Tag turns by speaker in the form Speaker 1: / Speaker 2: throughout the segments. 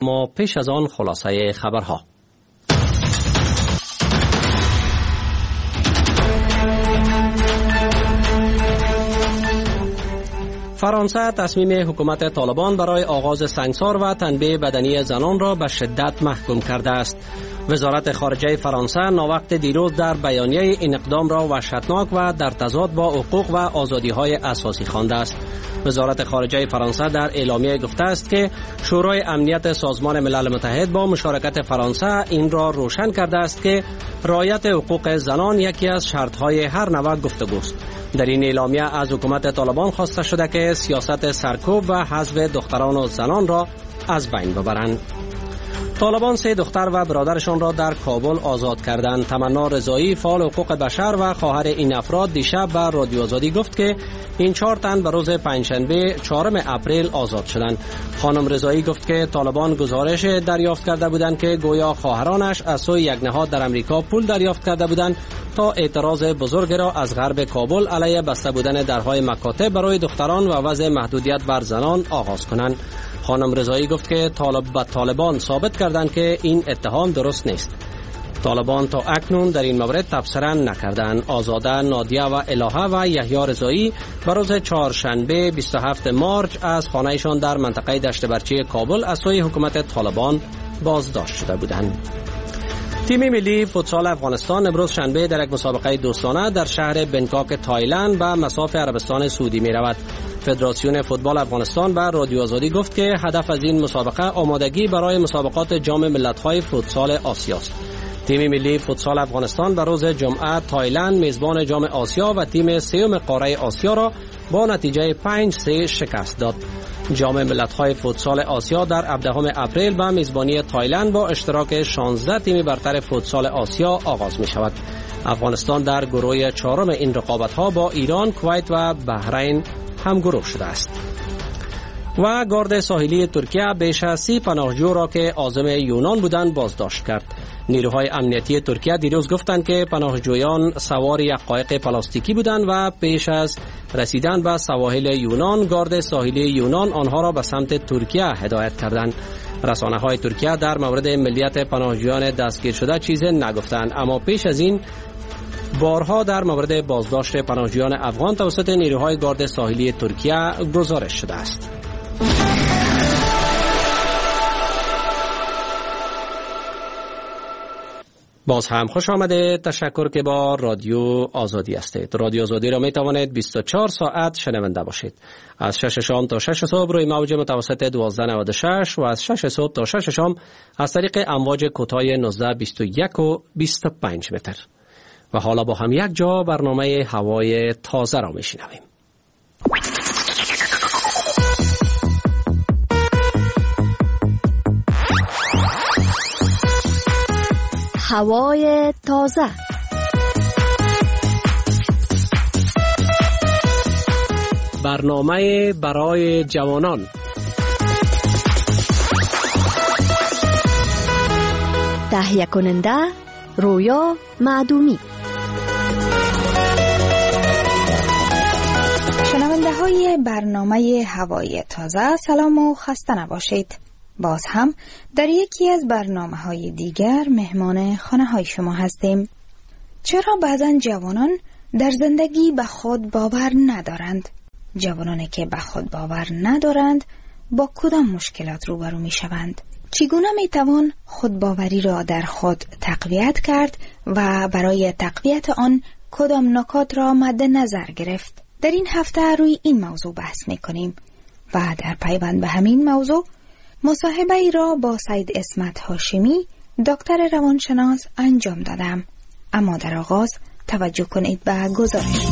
Speaker 1: اما پیش از آن خلاصه خبرها. فرانسه تصمیم حکومت طالبان برای آغاز سنگسار و تنبیه بدنی زنان را به شدت محکوم کرده است. وزارت خارجه فرانسه ناوقت دیروز در بیانیه این اقدام را وحشتناک و در تضاد با حقوق و آزادی‌های اساسی خوانده است. وزارت خارجه فرانسه در اعلامیه گفته است که شورای امنیت سازمان ملل متحد با مشارکت فرانسه این را روشن کرده است که رعایت حقوق زنان یکی از شرط‌های هر نوع گفتگوست. در این اعلامیه از حکومت طالبان خواسته شده که سیاست سرکوب و حذف دختران و زنان را از بین ببرند. طالبان 3 دختر و برادرشان را در کابل آزاد کردند. تمنا رضایی، فعال حقوق بشر و خواهر این افراد دیشب به رادیو آزادی گفت که این 4 تن به روز پنجشنبه 4 اپریل آزاد شدند. خانم رضایی گفت که طالبان گزارش دریافت کرده بودند که گویا خواهرانش از سوی یک نهاد در امریکا پول دریافت کرده بودند تا اعتراض بزرگ را از غرب کابل علیه بسته بودن درهای مکاتب برای دختران و وضع محدودیت بر زنان آغاز کنند. خانم رضایی گفت که طالبان ثابت کردند که این اتهام درست نیست. طالبان تا اکنون در این مورد تبصره نکردند. آزاده، نادیه و الهه و یحیی رضایی به روز چهارشنبه 27 مارچ از خانه‌شان در منطقه دشت برچی کابل از سوی حکومت طالبان بازداشت شده بودند. تیم ملی فوتسال افغانستان امروز شنبه در یک مسابقه دوستانه در شهر بنکاک تایلند به مصاف عربستان سعودی می رود. فدراسیون فوتبال افغانستان به رادیو آزادی گفت که هدف از این مسابقه آمادگی برای مسابقات جام ملت‌های فوتسال آسیا است. تیم ملی فوتسال افغانستان به روز جمعه تایلند میزبان جام آسیا و تیم سوم قاره آسیا را با نتیجه 5-3 شکست داد. جام ملت‌های فوتسال آسیا در 17 اپریل به میزبانی تایلند با اشتراک 16 تیم برتر فوتسال آسیا آغاز می شود. افغانستان در گروه 4 این رقابت‌ها با ایران، کویت و بحرین هم گروه شده است. و گارد ساحلی ترکیه بیش از 30 پناهجو را که عازم یونان بودند بازداشت کرد. نیروهای امنیتی ترکیه دیروز گفتند که پناهجویان سوار یک قایق پلاستیکی بودند و پیش از رسیدن به سواحل یونان گارد ساحلی یونان آنها را به سمت ترکیه هدایت کردند. رسانه‌های ترکیه در مورد ملیت پناهجویان دستگیر شده چیزی نگفتند، اما پیش از این بارها در مورد بازداشت پناهجویان افغان توسط نیروهای گارد ساحلی ترکیه گزارش شده است. باز هم خوش آمده. تشکر که با رادیو آزادی هستید. رادیو آزادی را می توانید 24 ساعت شنونده باشید. از 6 شام تا 6 صبح روی موج متوسط 1296 و از 6 صبح تا 6 شام از طریق امواج کوتاه 19، 21 و 25 متر. و حالا با هم یک جا برنامه هوای تازه را می شنویم.
Speaker 2: هوای تازه.
Speaker 1: برنامه برای جوانان.
Speaker 2: تهیه کننده رویا معدومی.
Speaker 3: شنونده های برنامه هوای تازه، سلام و خسته نباشید. باز هم در یکی از برنامه‌های دیگر مهمان خانه‌های شما هستیم. چرا بعضن جوانان در زندگی به خود باور ندارند؟ جوانانی که به خود باور ندارند با کدام مشکلات روبرو می‌شوند؟ چگونه می‌توان خودباوری را در خود تقویت کرد و برای تقویت آن کدام نکات را مد نظر گرفت؟ در این هفته روی این موضوع بحث می‌کنیم و در پیوند به همین موضوع مصاحبه ای را با سید اسمت هاشمی دکتر روانشناس انجام دادم. اما در آغاز توجه کنید به گزارش.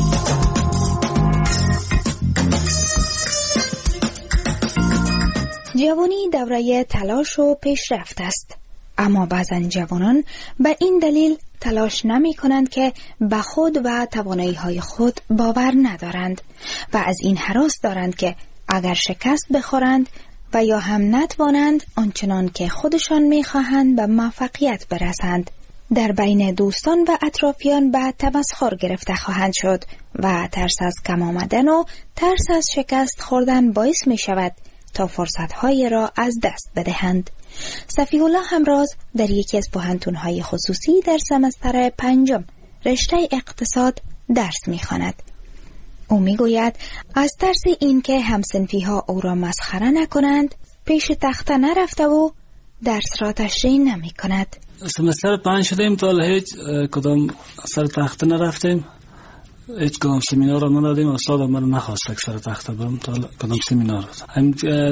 Speaker 3: جوانی دوره تلاش و پیشرفت است، اما بعضا جوانان به این دلیل تلاش نمی کنند که به خود و توانایی های خود باور ندارند و از این هراس دارند که اگر شکست بخورند و یا هم نتوانند آنچنان که خودشان می‌خواهند به موفقیت برسند، در بین دوستان و اطرافیان به تمسخر گرفته خواهند شد و ترس از کم آمدن و ترس از شکست خوردن باعث می شود تا فرصت‌های را از دست بدهند. صفیح الله همراز در یکی از پوهنتون‌های خصوصی در سمستر 5 رشته اقتصاد درس می‌خواند. او می‌گوید از ترس اینکه همسنفی‌ها او را مسخره نکنند پیش تخته نرفته و درس را تشریح نمی‌کند.
Speaker 4: سمستر 5 شدیم تا هیچ کدام سر تخته نرفتیم، هیچ کدام سمینار را ندادیم. استاد ما نخواست که سر تخته برم تا کدام سمینار. هم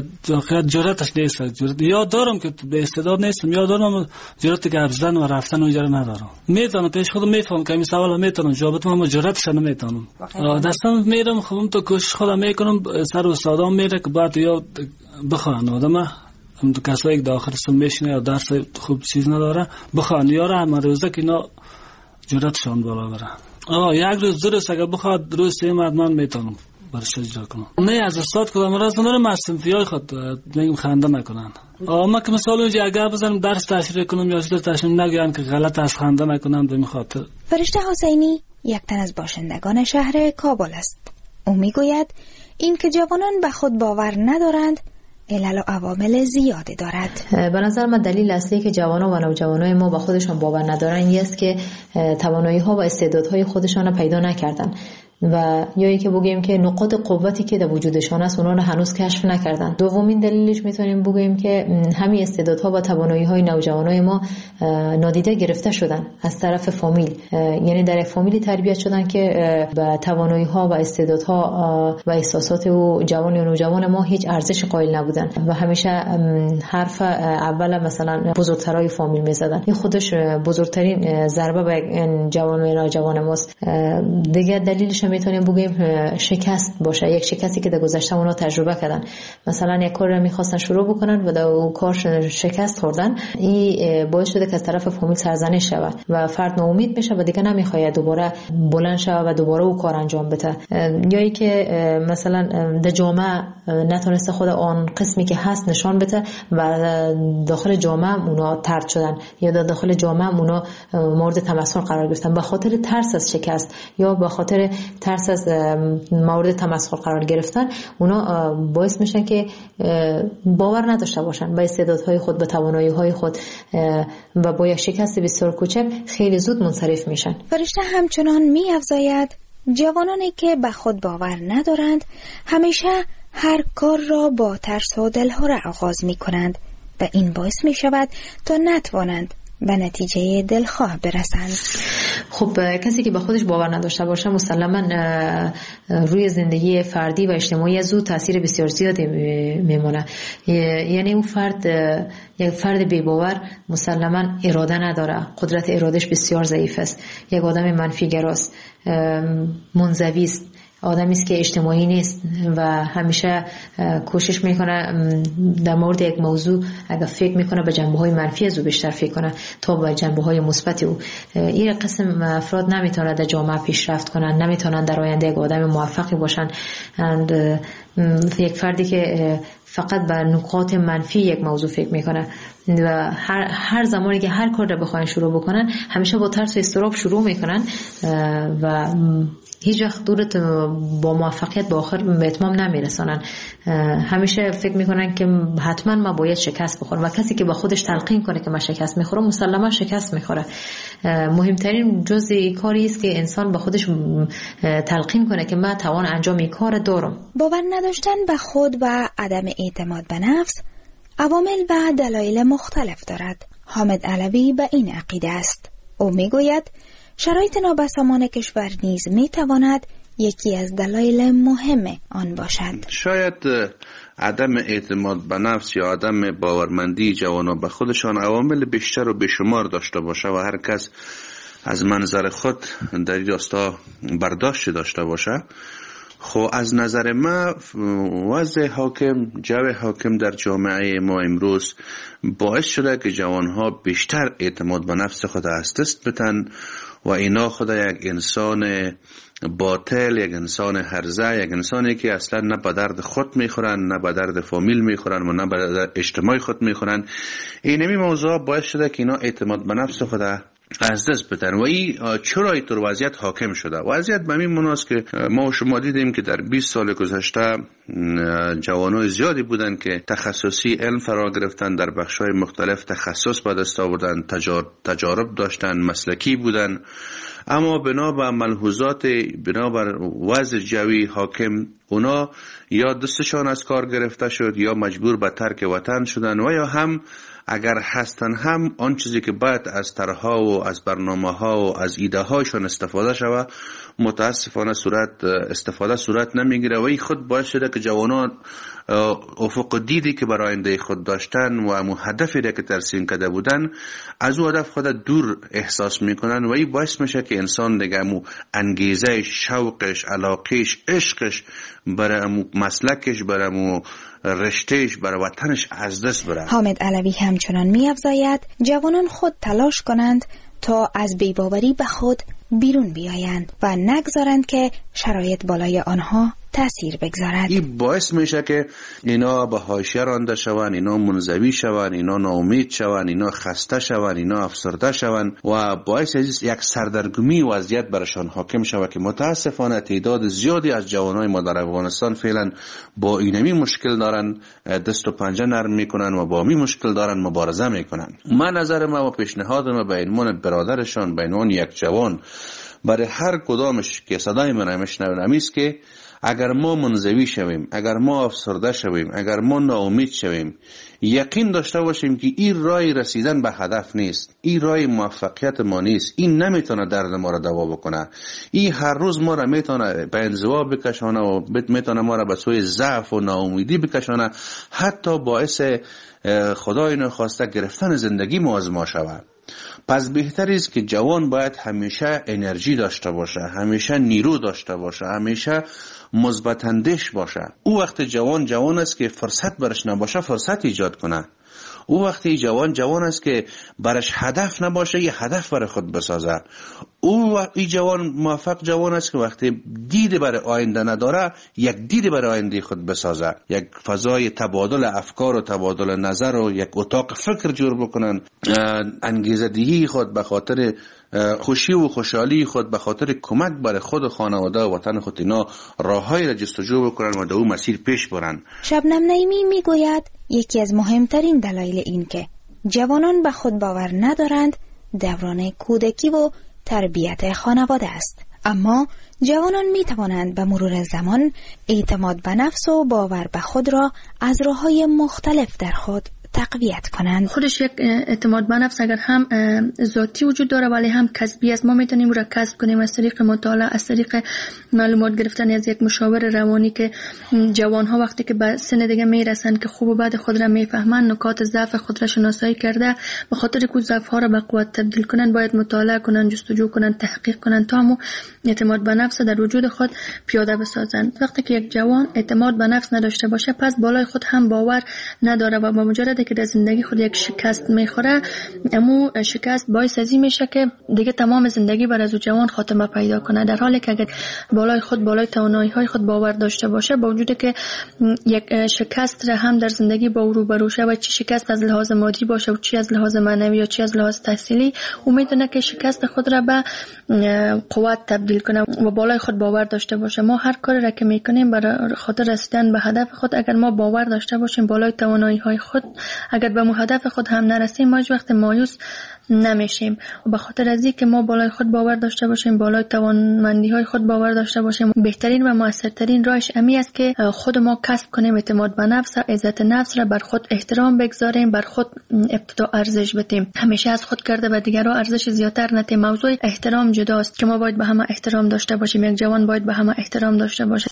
Speaker 4: جرأتش نیست. یاد دارم که به استعداد نیستم، یاد دارم جرأت گپ زدن و رفتن اونجا ندارم. میتونم پیش خودم میفهم که این سوال میتونم جواب بدم، اما جرأتش نمیتونم. دستم میرم خودم تو کوشش خودم میکنم، سر استادام میره که بعد یا بخوان آدم هم تو کسایی که داخل سم میشینه یا درس خوب چیز نداره بخوان یاره هم روزه که اینا جرأتشان بالا بره. یک روز دو روز اگر بخواد روز سیم من میتونم برش اجرا کنم. نه از استاد کدام راست ندارم، از سنفیای خود میگم خنده نکنن. ما که مثلا اونجا اگر بزنم درس تشریح کنم یا چیز تشریح نگن که غلط از خنده نکنم به خاطر.
Speaker 3: فرشته حسینی یک تن از باشندگان شهر کابل است. او میگوید اینکه جوانان به خود باور ندارند علل و عوامل زیاده دارد.
Speaker 5: به نظر من دلیل اصلی که جوانان و نوجوانای ما به خودشان باور ندارن این است که توانایی‌ها و استعدادهای خودشان را پیدا نکردن و یا اینکه بگیم که نقاط قوتی که در وجودشان است اونا رو هنوز کشف نکردن. دومین دلیلش میتونیم بگیم که همین استعدادها و توانایی‌های نوجوانای ما نادیده گرفته شدن از طرف فامیل، یعنی در یک فامیلی تربیت شدن که به توانایی‌ها و استعدادها و احساسات و جوان و نوجوان ما هیچ ارزش قائل نبودن و همیشه حرف اول مثلا بزرگترای فامیل میزدن. این خودش بزرگترین ضربه به جوان و نوجوان ماست. دیگه دلیلش میتونیم بگیم شکست باشه، یک شکستی که در گذشته اونا تجربه کردن. مثلا یک کار رو میخواستن شروع بکنن و در اون کار شکست خوردن، این باعث شده که از طرف فامیل سرزنش شود و فرد ناامید میشه و دیگه نمیخواد دوباره بلند شه و دوباره اون کار انجام بده. یا ای که مثلا در جامعه نتونسته خود آن قسمی که هست نشان بده و داخل جامعه اونا طرد شدن یا داخل جامعه اونا مورد تمسخر قرار گرفتن به خاطر ترس از شکست یا به خاطر ترس از مورد تمسخر قرار گرفتن. اونا باعث میشن که باور نداشته باشن به استعدادهای خود، به توانایی‌های خود و با یک شکست بسیار کوچک خیلی زود منصرف میشن.
Speaker 3: فرشته همچنان می‌افزاید جوانانی که به خود باور ندارند همیشه هر کار را با ترس و دلهره آغاز میکنند و این باعث میشود تا نتوانند به نتیجه دلخواه برسند.
Speaker 5: خب کسی که به خودش باور نداشته باشه مسلماً روی زندگی فردی و اجتماعی از او تاثیر بسیار زیادی میمونه. یعنی اون فرد یک فرد بی باور مسلماً اراده نداره، قدرت ارادهش بسیار ضعیف است، یک آدم منفی گراست، منزوی است، آدمی است که اجتماعی نیست و همیشه کوشش میکنه در مورد یک موضوع اگر فکر میکنه به جنبه‌های منفی از او بیشتر فکر کنه تا به جنبه‌های مثبت او. این قسم افراد نمیتونن در جامعه پیشرفت کنن، نمیتونن در آینده یک آدم موفقی باشن. یک فردی که فقط به نکات منفی یک موضوع فکر میکنه و هر زمانی که هر کار را بخواین شروع بکنن همیشه با ترس و اضطراب شروع میکنن و هیچ وقت دورت با موفقیت به آخر به اتمام نمیرسانن. همیشه فکر میکنن که حتما ما باید شکست بخورم و کسی که با خودش تلقین کنه که من شکست میخورم مسلما شکست میخوره. مهمترین جزء کاری است که انسان با خودش تلقین کنه که من توان انجام این کار دارم.
Speaker 3: باور نداشتن به خود و عدم اعتماد به نفس عوامل و دلایل مختلف دارد. حامد علوی به این عقیده است. او میگوید شرایط نابسامان کشور نیز میتواند یکی از دلایل مهم آن باشد.
Speaker 6: شاید عدم اعتماد به نفس یا عدم باورمندی جوانان به خودشان عوامل بیشتر و بیشمار داشته باشه و هر کس از منظر خود در این راستا برداشت داشته باشه. خب از نظر ما وضع حاکم، جو حاکم در جامعه ما امروز باعث شده که جوانها بیشتر اعتماد به نفس خود از دست بدن و اینا خود یک انسان باطل، یک انسان هرزه، یک انسانی که اصلا نه به درد خود میخورن، نه به درد فامیل میخورن و نه به درد اجتماع خود میخورن. اینمی موضوع باعث شده که اینا اعتماد به نفس خود از دست بدن. و این چرا اینطور وضعیت حاکم شده؟ وضعیت به این مناست که ما و شما دیدیم که در 20 سال گذشته جوانای زیادی بودن که تخصصی علم فرا گرفتن، در بخش‌های مختلف تخصص به دست آوردن، تجارب داشتن، مسلکی بودن، اما بنابر ملحوظات، بنابر وضع جوی حاکم، اونا یا دستشان از کار گرفته شد یا مجبور به ترک وطن شدن، و یا هم اگر هستن هم آن چیزی که باید از طرح‌ها و از برنامه‌ها و از ایده‌هایشان استفاده شود متاسفانه صورت نمیگیره. و این خود باعث شده که جوانان افق دیدی که برای آینده خود داشتن و امو هدفی که ترسیم کرده بودن از او هدف خود دور احساس میکنن، و این باعث میشه که انسان دیگه امو انگیزه، شوقش، علاقش، عشقش برای امو مسلکش، برای امو رشتهش، برای وطنش از دست بره.
Speaker 3: حامد علوی همچنان می‌افزاید جوانان خود تلاش کنند تا از بی‌باوری به خود بیرون بیایند و نگذارند که شرایط بالای آنها تأثیر بگذارد. این
Speaker 6: باعث میشه که اینا به حاشیه رانده شوند، اینا منزوی شوند، اینا ناامید شوند، اینا خسته شوند، اینا افسرده شوند و باعث از یک سردرگمی وضعیت برشان حاکم شود که متاسفانه تعداد زیادی از جوانای ما در افغانستان فعلا با اینمی مشکل دارن، دست و پنجه نرم میکنن و با این مشکل دارن مبارزه میکنن. من نظر ما و پیشنهاد ما به عنوان برادرشان، به عنوان یک جوان، برای هر کدامش که صدای من میشنون است که اگر ما منزوی شویم، اگر ما افسرده شویم، اگر ما ناامید شویم، یقین داشته باشیم که این راه رسیدن به هدف نیست، این راه موفقیت ما نیست، این نمیتونه درد ما را دوا بکنه، این هر روز ما را میتونه به انزوا بکشانه و میتونه ما را به سوی ضعف و ناامیدی بکشانه، حتی باعث خدای نخواسته گرفتن زندگی ما از ما شود. پس بهتر است که جوان باید همیشه انرژی داشته باشه، همیشه نیرو داشته باشه، همیشه مثبت اندیش باشه. او وقت جوان است که فرصت برش نباشه فرصت ایجاد کنه. او وقتی جوان است که برش هدف نباشه یه هدف برای خود بسازه. او جوان موفق جوان است که وقتی دید برای آینده نداره یک دید برای آینده خود بسازه، یک فضای تبادل افکار و تبادل نظر و یک اتاق فکر جور بکنن، انگیزه دهی خود به خاطر خوشی و خوشحالی خود، به خاطر کمک برای خود و خانواده و وطن خود، اینا راههایی را جستجو بکنن و در اون مسیر پیش برن.
Speaker 3: شبنم نعیمی میگوید یکی از مهمترین دلایل این که جوانان به خود باور ندارند دوران کودکی و تربیت خانواده است. اما جوانان می توانند به مرور زمان اعتماد به نفس و باور به خود را از راه‌های مختلف در خود تقویت کنند.
Speaker 7: خودش یک اعتماد به نفس اگر هم ذاتی وجود داره ولی هم کسبی است. ما میتونیم را کسب کنیم از طریق مطالعه، از طریق معلومات گرفتن از یک مشاور روانی که جوان ها وقتی که به سن دیگه میرسن که خوب و بد خود را میفهمن، نکات ضعف خود را شناسایی کرده، به خاطر که ضعف ها را به قوت تبدیل کنن باید مطالعه کنن، جستجو کنن، تحقیق کنن تا هم اعتماد به نفس در وجود خود پیاده بسازن. وقتی که یک جوان اعتماد به نفس نداشته باشه پس بالای خود هم باور نداره و با مجرد که در زندگی خود یک شکست میخوره، امو شکست باعث ازی میشه که دیگه تمام زندگی بر از او جوان خاتمه پیدا کنه. در حالی که اگر بالای خود، بالای توانایی های خود باور داشته باشه، با وجود که یک شکست را هم در زندگی با او روبرو شه و چی شکست از لحاظ مادی باشه و چی از لحاظ معنوی یا چی از لحاظ تحصیلی، او میدونه که شکست خود را به قوت تبدیل کنه و بالای خود باور داشته باشه. ما هر کاری را که میکنیم برای خاطر رسیدن به هدف خود، اگر ما باور داشته باشیم بالای توانایی های خود، اگر به هدف خود هم نرسیم ما هیچ وقت مایوس نمیشیم. و به خاطر از اینکه ما بالای خود باور داشته باشیم، بالای توانمندی های خود باور داشته باشیم، بهترین و موثرترین راهش امی است که خود ما کسب کنیم اعتماد به نفس، عزت نفس را، بر خود احترام بگذاریم، بر خود ابتدا ارزش بدیم، همیشه از خود کرده و دیگران ارزش زیاتر ندیم. موضوع احترام جداست که ما باید به همه احترام داشته باشیم، یک جوان باید به همه احترام داشته باشه.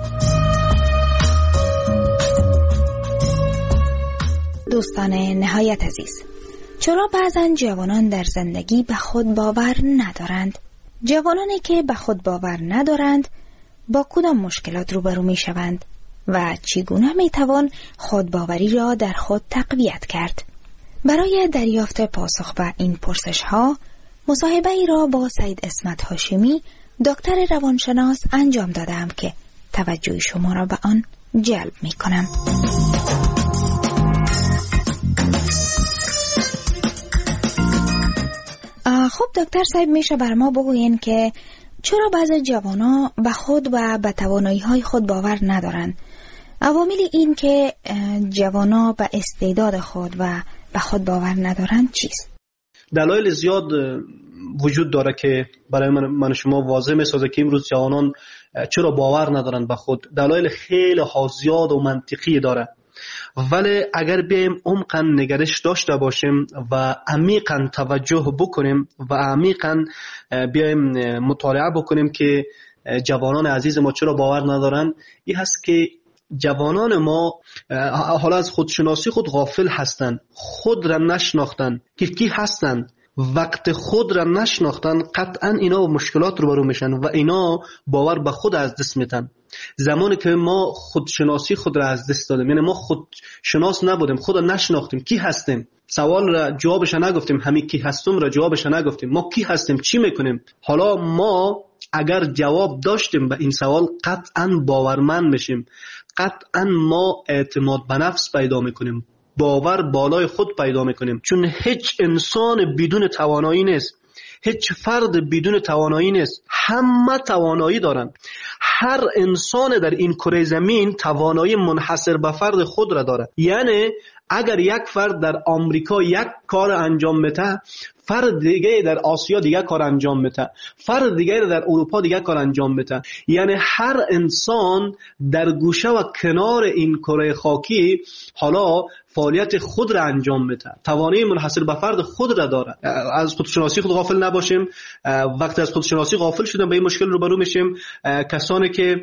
Speaker 3: دوستان نهایت عزیز، چرا بعضن جوانان در زندگی به خود باور ندارند؟ جوانانی که به خود باور ندارند با کدام مشکلات روبرو می شوند و چگونه می توان خودباوری را در خود تقویت کرد؟ برای دریافت پاسخ به این پرسش ها مصاحبه ای را با سید اسمت هاشمی، دکتر روانشناس انجام دادم که توجه شما را به آن جلب می کنم. خب خب دکتر صاحب، میشه بر ما بگوین که چرا بعضی جوانا به خود و به توانایی‌های خود باور ندارن؟ عوامل این که جوانا به استعداد خود و به خود باور ندارن چیست؟
Speaker 8: دلایل زیاد وجود داره که برای من شما واضح میسازه که امروز جوانان چرا باور ندارن به خود. دلایل خیلی زیاد و منطقی داره، ولی اگر بیایم عمقاً نگرش داشته باشیم و عمیقاً توجه بکنیم و عمیقاً بیایم مطالعه بکنیم که جوانان عزیز ما چرا باور ندارن، این هست که جوانان ما حالا از خودشناسی خود غافل هستند، خود را نشناختن که کی هستند. وقت خود را نشناختن قطعا اینا مشکلات رو برو میشن و اینا باور به خود از دست میتن. زمانی که ما خودشناسی خود را از دست دادیم، یعنی ما خودشناس نبودیم، خود را نشناختیم، کی هستیم، سوال را جوابش نگفتیم، همین کی هستم را جوابش نگفتیم، ما کی هستیم، چی میکنیم. حالا ما اگر جواب داشتیم به این سوال قطعا باورمند میشیم، قطعا ما اعتماد به نفس پیدا میکنیم، باور بالای خود پیدا میکنیم. چون هیچ انسان بدون توانایی نیست، هیچ فرد بدون توانایی نیست، همه توانایی دارن. هر انسان در این کره زمین توانایی منحصر به فرد خود را داره. یعنی اگر یک فرد در آمریکا یک کار انجام میده، فرد دیگه در آسیا دیگه کار انجام میده، فرد دیگه در اروپا دیگه کار انجام میده. یعنی هر انسان در گوشه و کنار این کره خاکی حالا فعالیت خود را انجام میده، توانایی منحصر به فرد خود را داره. از خودشناسی خود غافل نباشیم. وقتی از خودشناسی غافل شدیم به این مشکل روبرو میشیم. کسانی که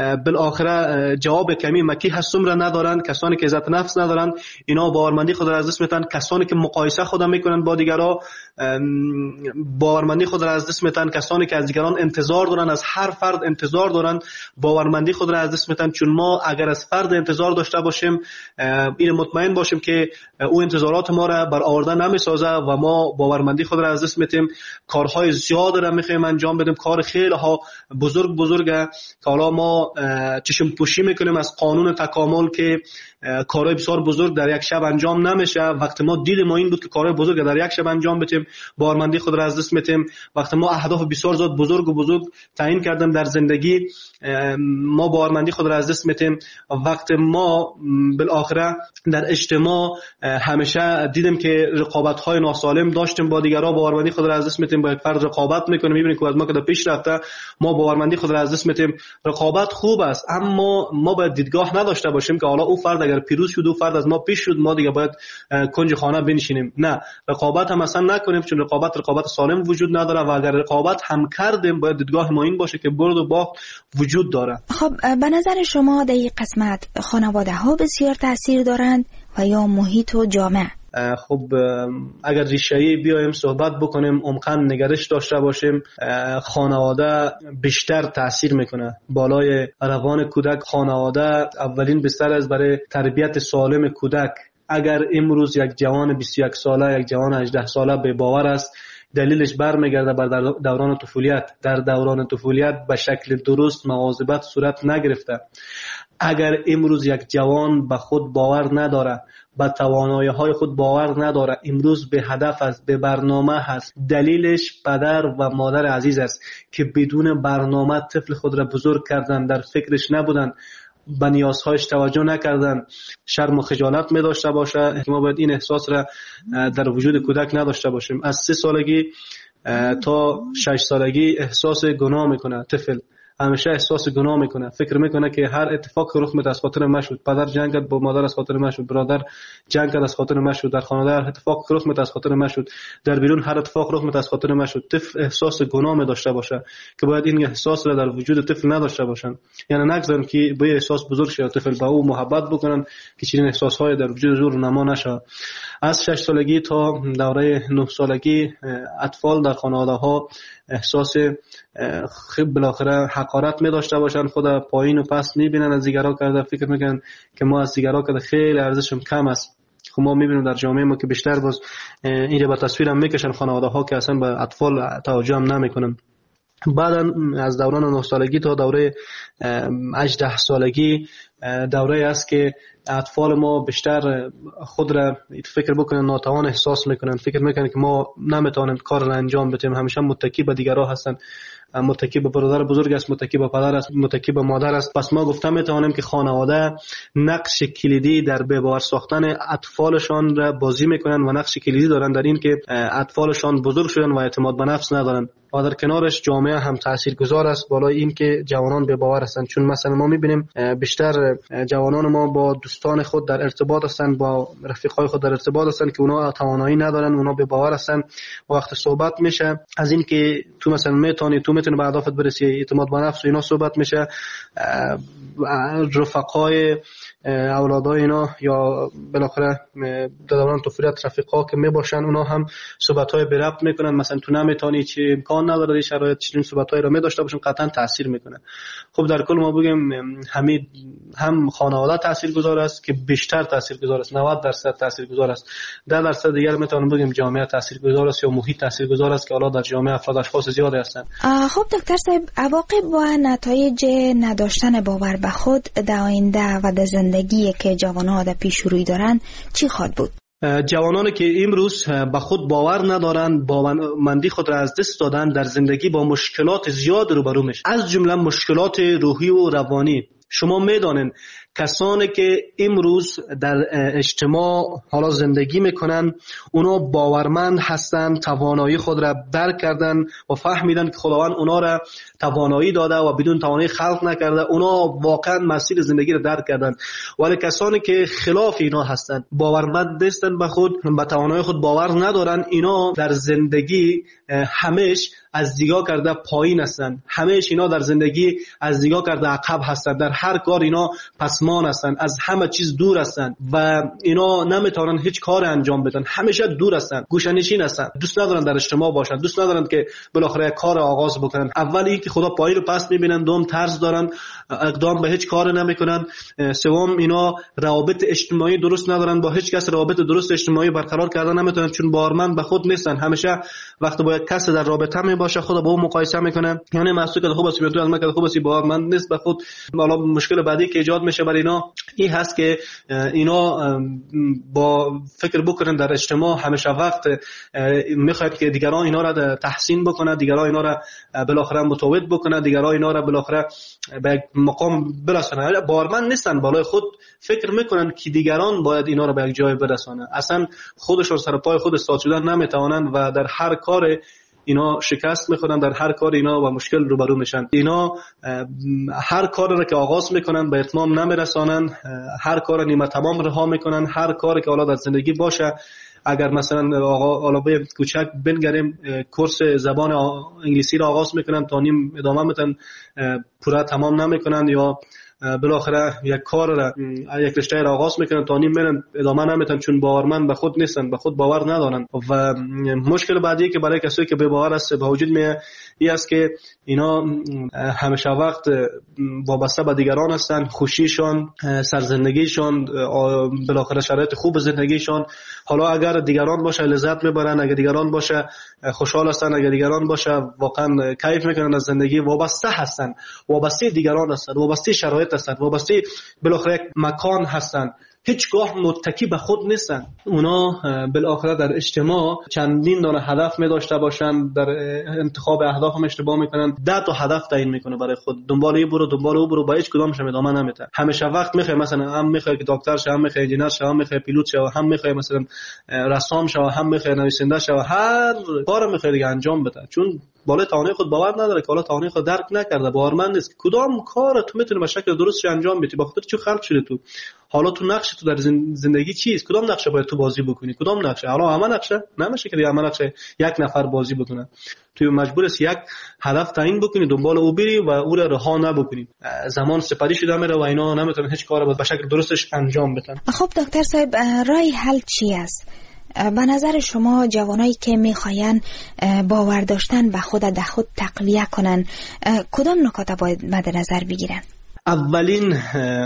Speaker 8: بالاخره جواب کمی مکی هستم را ندارن، کسانی که عزت نفس ندارن، اینا باورمندی خود را از دست میدن. کسانی که مقایسه خود میکنن با دیگران، باورمندی خود را از دست میدن. کسانی که از دیگران انتظار دارن، از هر فرد انتظار دارن، باورمندی خود را از دست میدن. چون ما اگر از فرد انتظار داشته باشیم، این مطمئن باشیم که او انتظارات ما را برآورده نمیسازه و ما باورمندی خود را از دست میدیم. کارهای زیاد را میخوایم انجام بدیم، کار خیلی ها بزرگه که حالا ما چشم پوشی میکنیم از قانون تکامل که کارهای بسیار بزرگ در یک شب انجام نمیشه. وقتی ما دید ما این بود که کارهای بزرگ در یک شب انجام بدیم، باورمندی خود را از دست میدیم. وقتی ما اهداف بسیار زیاد بزرگ تعیین کردیم در زندگی، ما باورمندی خود را از دست میدیم. وقتی ما بالاخره در اجتماع همیشه دیدیم که رقابت‌های ناسالم داشتیم با دیگران، باورمندی خود را از دست میدیم. با یک فرد رقابت میکنیم، میبینیم که از ما که پیش رفته، ما باورمندی خود را از دست میدیم. رقابت خوب است، اما ما باید دیدگاه نداشته باشیم که حالا او فرد اگر پیروز شد، او فرد از ما پیش شد، ما دیگه باید کنج خانه بنشینیم. نه، رقابت هم اصلا نکنیم، چون رقابت سالم وجود نداره و اگر رقابت هم کردیم باید دیدگاه ما این باشه که برد و باخت وجود داره.
Speaker 3: خب به نظر شما در این قسمت خانواده ها بسیار تاثیر دارند و یا محیط و جامعه؟
Speaker 8: خب اگر ریشه‌ای بیایم صحبت بکنیم، عمقاً نگرش داشته باشیم، خانواده بیشتر تاثیر میکنه بالای روان کودک. خانواده اولین بستر است برای تربیت سالم کودک. اگر امروز یک جوان 21 ساله، یک جوان 18 ساله به باور است، دلیلش برمیگرده بر دوران طفولیت. در دوران طفولیت به شکل درست مواظبت صورت نگرفته. اگر امروز یک جوان به خود باور نداره، به توانایی‌های خود باور نداره، امروز به هدف است، به برنامه هست، دلیلش پدر و مادر عزیز است که بدون برنامه طفل خود را بزرگ کردن، در فکرش نبودن، به نیازهایش توجه نکردن، شرم و خجالت می داشته باشه. ما باید این احساس را در وجود کودک نداشته باشیم. از 3 سالگی تا 6 سالگی احساس گناه میکنه طفل، همیشه احساس گناه میکنه، فکر میکنه که هر اتفاق که رخ میده از خاطر من شد، پدر جنگ کرد با مادر از خاطر من شد، برادر جنگ کرد از خاطر من شد، در خانواده هر اتفاق که رخ میده از خاطر من شد، در بیرون هر اتفاق رخ میده از خاطر من شد. طفل احساس گناه می داشته باشه که باید این احساس را در وجود طفل نداشته باشن. یعنی نگذارن که به احساس بزرگ شه، طفل با او محبت بکنن که چنین احساسهای در وجود زور نما نشه. از 6 سالگی تا دوره 9 سالگی اطفال در خانواده ها احساس بالاخره حقارت می داشته باشن، خود پایین و پس می بینن، از دیگران کرده فکر میکنن که ما از دیگران کرده خیلی ارزشم کم است. خب ما میبینیم در جامعه ما که بیشتر باز این رو به تصویر هم میکشن خانواده ها که اصلا به اطفال توجه هم نمیکنن. بعدا از دوران 9 سالگی تا دوره 18 سالگی دوره است که اطفال ما بیشتر خود را فکر بکنن ناتوان احساس میکنن، فکر میکنن که ما نمیتونیم کار را انجام بدیم، همیشه متکی به دیگران هستن، متکی به برادر بزرگ است، متکی به پدر است، متکی به مادر است. پس ما گفتم میتوانیم که خانواده نقش کلیدی در به باور ساختن اطفالشان را بازی میکنن و نقش کلیدی دارن در این که اطفالشان بزرگ شدن و اعتماد به نفس ندارن. و در کنارش جامعه هم تاثیرگذار است بالای این که جوانان به باور هستند. چون مثلا ما میبینیم بیشتر جوانان ما با دوستان خود در ارتباط هستند، با رفیقای خود در ارتباط هستند که اونا توانایی ندارن، اونا به باور هستند. وقت صحبت میشه از این که تو مثلا میتونی به اهدافت برسی، اعتماد به نفس و اینا صحبت میشه، رفقای اولادای اینا یا بالاخره در دوران طفولیت رفیقا که میباشن اونا هم صحبت‌های به ربط میکنن، مثلا تو نمیتونی، چه امکان نداره، شرایط چنین صحبت‌هایی رو می‌داشته باشن، قطعا تاثیر میکنه. خب در کل ما بگیم هم خانواده تاثیرگذار است که بیشتر تاثیرگذار است، 90% تاثیرگذار است، 10% دیگر میتونیم بگیم جامعه تاثیرگذار است یا محیط تاثیرگذار است که حالا در جامعه افراد اشخاص زیاد هستند.
Speaker 3: خب دکتر صاحب، عواقب با نتایج نداشتن باور به خود در آینده و در زندگی که جوانان در پیش روی دارن چی خواهد بود؟
Speaker 8: جوانانی که امروز به خود باور ندارن، باورمندی خود را از دست دادن، در زندگی با مشکلات زیاد روبرو میشن، از جمله مشکلات روحی و روانی. شما میدانین کسانی که امروز در اجتماع حالا زندگی میکنن اونا باورمند هستن، توانایی خود را درک کردن و فهمیدن که خداوند اونا را توانایی داده و بدون توانایی خلق نکرده، اونا واقعا مسیر زندگی را درک کردن. ولی کسانی که خلاف اینا هستن، باورمند نیستن به خود، به توانایی خود باور ندارن، اینا در زندگی همیشه از دیگاه کرده پایین هستن، همیشه اینا در زندگی از دیگاه کرده عقب هستن، در هر کار اینا پسمان هستن، از همه چیز دور هستن و اینا نمیتونن هیچ کار انجام بدن، همیشه دور هستن، گوشه‌نشین هستن، دوست ندارن در اجتماع باشن، دوست ندارن که بالاخره کار آغاز بکنن. اول این که خدا پایین رو پست میبینن، دوم طرز دارن، اقدام به هیچ کار نمیکنن، سوم اینا روابط اجتماعی درست ندارن، با هیچ کس روابط درست اجتماعی برقرار کردن نمیتونن، چون باورمند به خود نیستن. همیشه وقتی با یک کس در رابطه میباشه خود با اون مقایسه میکنه، یعنی محسوب که خوب است، تو از من که خوب است، باورمند نیست به خود. حالا مشکل بعدی که ایجاد میشه برای اینا این هست که اینا با فکر بکنن در اجتماع همیشه وقت میخواد که دیگران اینا را تحسین بکنه، دیگران اینا را بالاخره متواضع بکنه، دیگران اینا را بالاخره به مقام برسونه. باورمند نیستن، بالای خود فکر میکنن که دیگران باید اینا را به یک جای برسونه، اصلا خودشون سر پای خود استاد شدن نمیتوانن و در هر کار اینا شکست میخورن، در هر کار اینا با مشکل روبرو میشن. اینا هر کار را که آغاز میکنن به اتمام نمیرسانن، هر کار نیمه تمام رها میکنن، هر کاری که حالا در زندگی باشه، اگر مثلا حالا به کوچک بنگریم کورس زبان انگلیسی را آغاز میکنن تا نیم ادامه میدن، پورا تمام نمیکنن، یا بالاخره یک کار را یک رشته را آغاز میکنن تا نیم میرن ادامه نمیدن، چون باورمند به خود نیستن، به خود باور ندارن. و مشکل بعدی که برای کسایی که به باور است به وجود میاد این است که اینا همیشه وقت وابسته به دیگران هستن، خوشیشان، سرزندگیشان، بالاخره شرایط خوب زندگیشان، حالا اگر دیگران باشه لذت میبرن، اگر دیگران باشه خوشحال هستن، اگر دیگران باشه واقعا کیف میکنن از زندگی، وابسته هستن، وابسته دیگران هستن، وابسته شرایط هستن، وابسته بالاخره مکان هستن، هیچگاه متکی به خود نیستن. اونا بالاخره در اجتماع چندین دانه هدف می داشته باشن، در انتخاب اهداف هم اشتباه میکنن، 10 تا هدف تعیین میکنه برای خود، دنبال این برو دنبال اون برو، با هیچ کدامش ادامه نمیده. همیشه وقت میخوای مثلا هم میخوای که دکتر شه، هم میخوای انجینر شه، هم میخوای پیلوت شه، هم میخوای مثلا رسام شه، هم میخوای نویسنده شه، هر کارو میخوای دیگه انجام بده، چون بالای توانایی خود باور نداره که حالا توانایی خود درک نکرده، باورمند نیست کدام کار تو میتونی به شکل درست انجام بدی، با خاطر چی خلق شده تو، حالا تو نقش تو در زندگی چیست، کدام نقشه باید تو بازی بکنی، کدام نقشه، حالا همه نقشه نمیشه که همه نقشه یک نفر بازی بکنه، تو مجبور است یک هدف تعیین بکنی، دنبال او بری و او را رها نبکنی، زمان سپری شده میره و اینا نمیتونن هیچ کاری به شکل درستش انجام بدن.
Speaker 3: خب دکتر صاحب، راه حل چی است؟ به نظر شما جوانایی که میخواین باور داشتن به خود در خود تقویه کنن کدام نکات باید مد نظر بگیرن؟
Speaker 8: اولین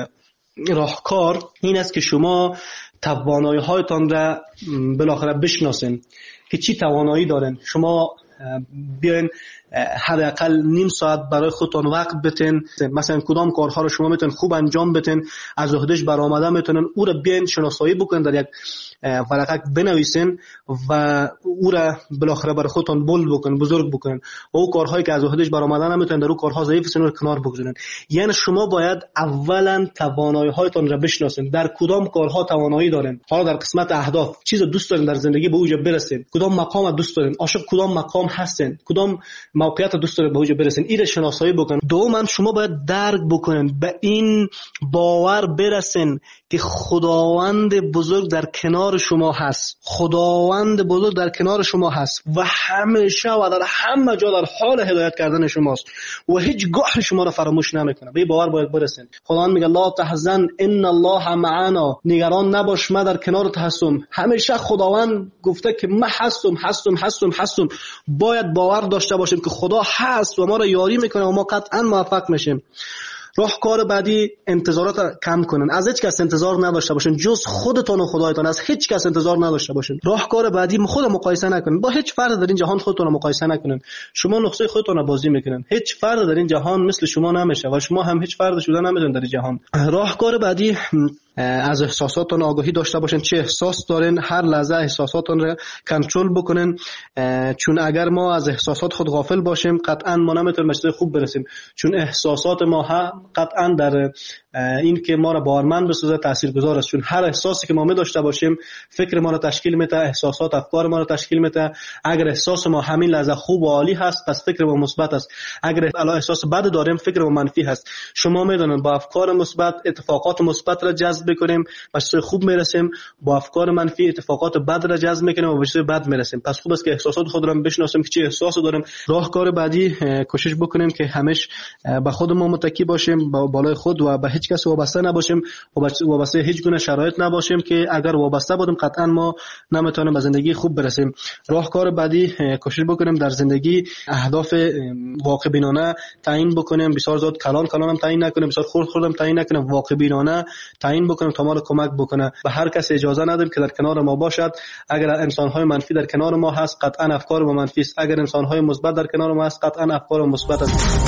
Speaker 8: راهکار این است که شما توانایی هایتان را بالاخره بشناسین که چی توانایی دارن. شما بیاین حداقل نیم ساعت برای خودتون وقت بتین. مثلا کدام کارها رو شما میتونین خوب انجام بدین، از عهدهش برآمده میتونین او رو بیاین شناسایی بکنین، در یک ورقه بنویسین و او را بالاخره برای خودتون بولد بکنین، بزرگ بکنین. و او کارهایی که از عهدهش برآمده نمیتونین، در او کارها ضعیفین رو کنار بگذارین. یعنی شما باید اولا توانایی هایتون را بشناسین، در کدام کارها توانایی دارین. حالا در قسمت اهداف چیز دوست دارین در زندگی به اوج برسین، کدام مقام دوست دارین، عاشق کدام مقام هستین، کدام موقعیت دوست دارین به اوج برسین، این شناسایی بکنین. دوما شما باید درک بکنین، به این باور برسین که خداوند بزرگ در کنار شما هست، خداوند بزرگ در کنار شما هست و همیشه و در همه جا در حال هدایت کردن شماست و هیچگاه شما را فراموش نمیکنه. به این باور باید برسین. خداوند میگه لا تحزن ان الله معنا، نگران نباش من در کنارت هستم. همیشه خداوند گفته که من هستم. باید باور داشته باشیم که خدا هست و ما را یاری میکنه و ما قطعا موفق میشیم. راهکار بعدی انتظارات کم کنن، از هیچ کس انتظار نداشته باشین جز خودتون و خدایتون، از هیچ کس انتظار نداشته باشین. راهکار بعدی خود مقایسه نکنین، با هیچ فرد در این جهان خودتون رو مقایسه نکنین. شما نقطه خودتون رو بازی میکنین، هیچ فرد در این جهان مثل شما نمیشه و شما هم هیچ فرد شده نمیتونین در این جهان. راهکار بعدی از احساساتتون آگاهی داشته باشین، چه احساس دارین، هر لحظه احساساتتون رو کنترل بکنین، چون اگر ما از احساسات خود غافل باشیم قطعا ما نمیتونیم به خوب برسیم، چون احساسات ما هم قطعا در این که ما را باورمند بسازه تاثیرگذار است. چون هر احساسی که ما می داشته باشیم فکر ما را تشکیل میده، احساسات افکار ما را تشکیل میده. اگر احساس ما همین لحظه خوب و عالی هست پس فکر ما مثبت است، اگر احساس بد داریم فکر ما منفی هست. شما میدونید با افکار مثبت اتفاقات مثبت را جذب کنیم به چیز خوب میرسیم، با افکار منفی اتفاقات بد را جذب میکنیم و به چیز بد میرسیم. پس خوب است که احساسات خود را بشناسیم که چه احساسی داریم. راهکار بعدی کوشش بکنیم که همیشه به خودمون متکی باشیم، با بالای خود و به هیچ کس وابسته نباشیم و وابسته هیچ گونه شرایط نباشیم که اگر وابسته بودیم قطعا ما نمیتونیم به زندگی خوب برسیم. راهکار بعدی کوشش بکنیم در زندگی اهداف واقع بینانه تعیین بکنیم، بسیار زیاد کلان هم تعیین نکنیم، بسیار خرد هم تعیین نکنیم، واقع بینانه تعیین بکنیم تا ما رو کمک بکنه. به هر کس اجازه ندیم که در کنار ما باشد. اگر انسان‌های منفی در کنار ما هست قطعا افکار ما منفی است، اگر انسان‌های مثبت در کنار ما هست قطعا افکار ما مثبت است.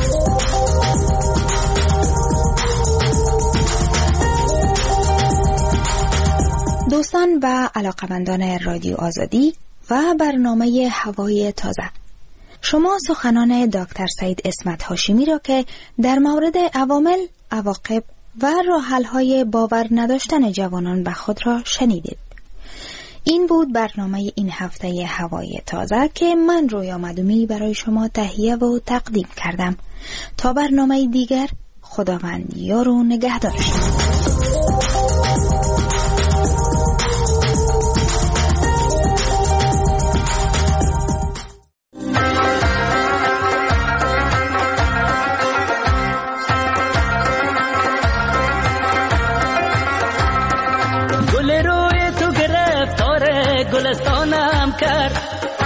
Speaker 3: دوستان و علاقمندان رادیو آزادی و برنامه هوای تازه، شما سخنان دکتر سعید اسمت هاشمی را که در مورد عوامل، عواقب و راه‌حل‌های باور نداشتن جوانان به خود را شنیدید. این بود برنامه این هفته هوای تازه که من رویا مدومی برای شما تهیه و تقدیم کردم. تا برنامه دیگر، خداوند یار و نگهدار شما.
Speaker 9: گلستانم کرد،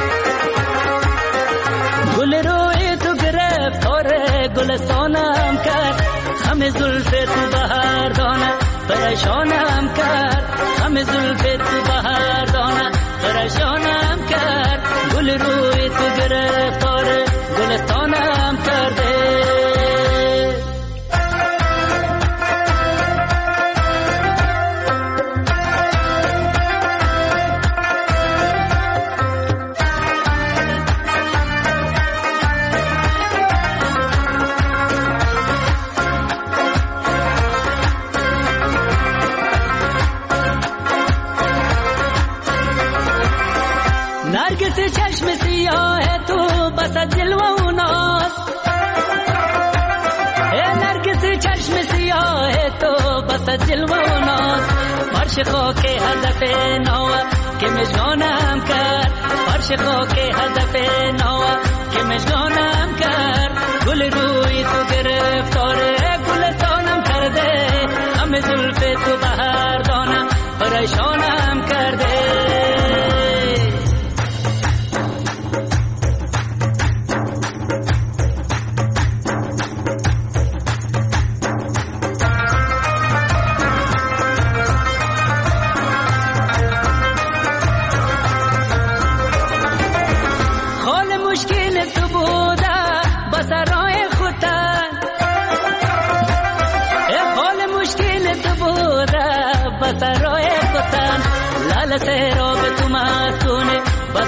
Speaker 9: گل روی تو گرفتار گلستانم کرد، همه زلف تو بهار دانه پریشانم کرد، همه زلف تو بهار دانه پریشانم کرد، گل روی تو گرفتار گلستانم کرده. چشم سیاه تو بس جلوه و ناز، نرگس چشم سیاه تو بس جلوه و ناز، فرش خاک هدف نوه که مجنانم کرد، فرش خاک هدف نوه که مجنانم کرد، گل روی تو گرفتار گلستانم کرده، همه زلف تو بهار دانه پریشانم کرده.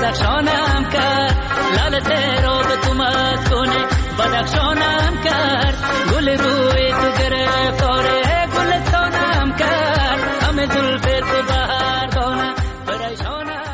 Speaker 9: درخشانم کرد لالت